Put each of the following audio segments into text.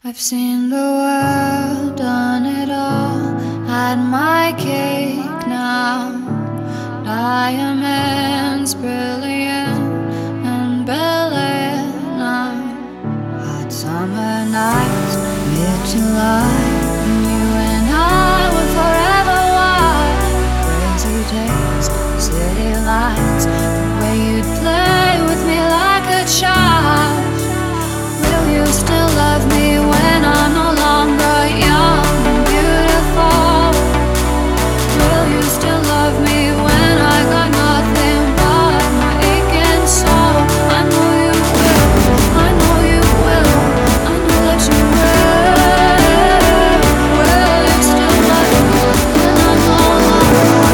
I've seen the world, done it all, had my cake now. Diamonds brilliant and brilliant now. Hot summer nights, mid-July, and you and I were forever wild. Crazy days, city lights, the way you'd play with me like a child. Will you still love me when I'm no longer young and beautiful? Will you still love me when I got nothing but my aching soul? I know you will, I know you will, I know that you will. Will you still love me when I'm no longer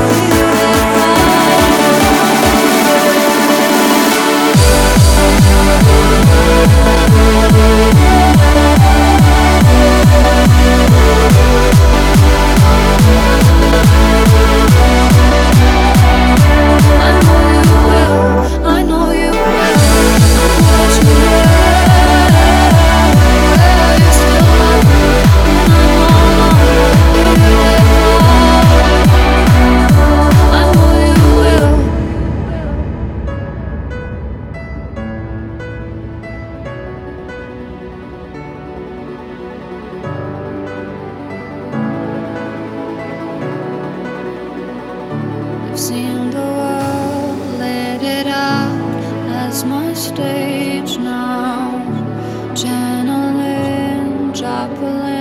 I've seen the world, lit it up as my stage now. Channeling, Joplin.